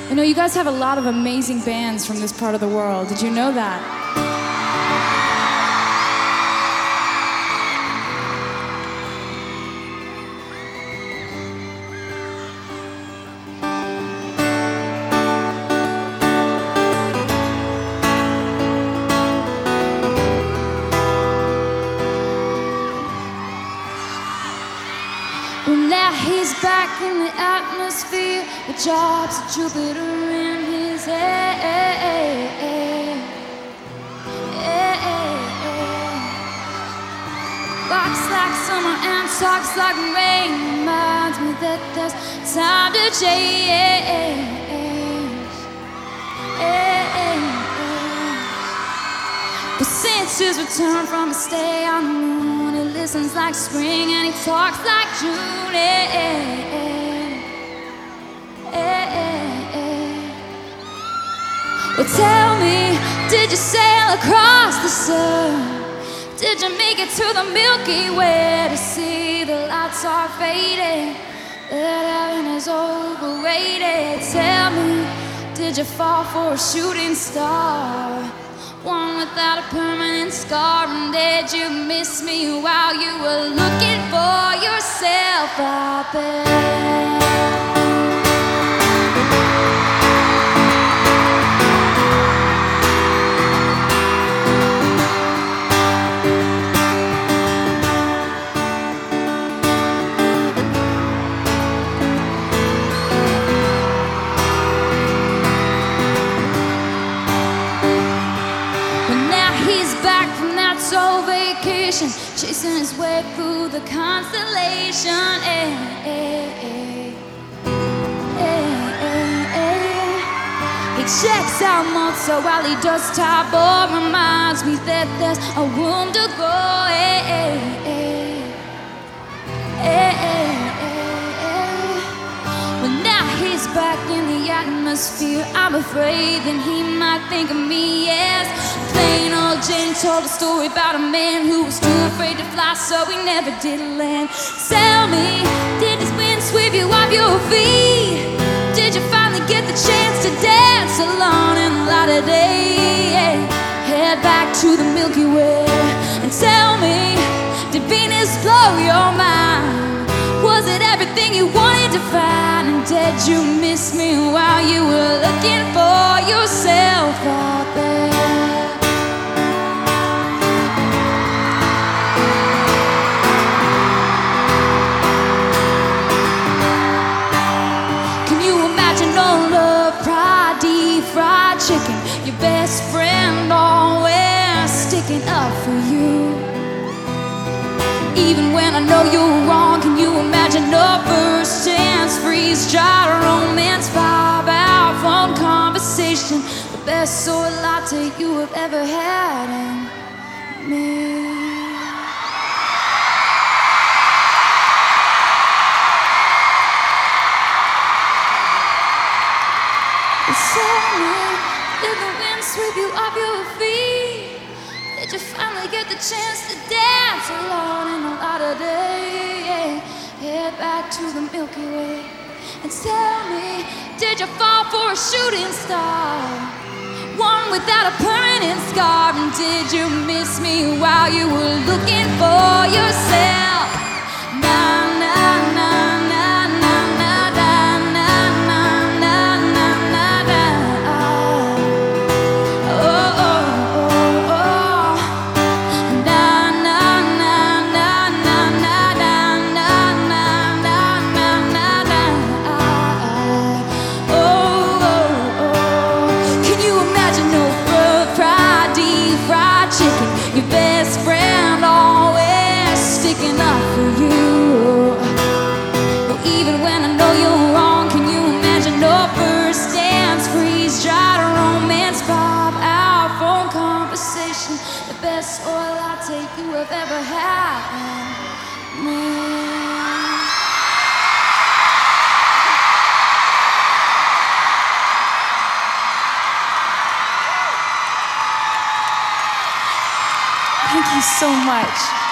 You know, you guys have a lot of amazing bands from this part of the world. Did you know that? Well, now he's back in the atmosphere. The job's a Jupiter in his head. Walks like summer and talks like rain. Reminds me that there's time to change. But since his return from a stay on the moon, he listens like spring and he talks like June. Well, tell me, did you sail across the sun? Did you make it to the Milky Way to see the lights are fading, that heaven is overrated? Tell me, did you fall for a shooting star, one without a permanent scar? And did you miss me while you were looking for yourself out there? Vacation, chasing his way through the constellation. He checks out Mozart while he does Tabour. Reminds me that there's a room to go. But now he's back in the atmosphere. I'm afraid that he might think of me as plain old Jane. Told a story about a man who was too afraid to fly, so he never did land. Tell me, did this wind sweep you off your feet? Did you finally get the chance to dance alone in the light of day? Head back to the Milky Way and tell me, did Venus blow your mind? Was it everything you wanted to find? And did you miss me while you were looking for yourself out there? Fried chicken, your best friend always sticking up for you. Even when I know you're wrong, can you imagine a first chance, freeze dry romance, 5-hour phone conversation, the best soy latte you have ever had in me? Tell me, did the wind sweep you off your feet? Did you finally get the chance to dance alone in the light of day? Head back to the Milky Way and tell me, did you fall for a shooting star, one without a permanent scar? And did you miss me while you were looking for yourself? Nah, nah, nah. Your best friend always sticking up for you. Well, even when I know you're wrong, can you imagine no first dance, freeze dry romance, 5-hour phone conversation, the best oil latte you have ever had? Thank you so much.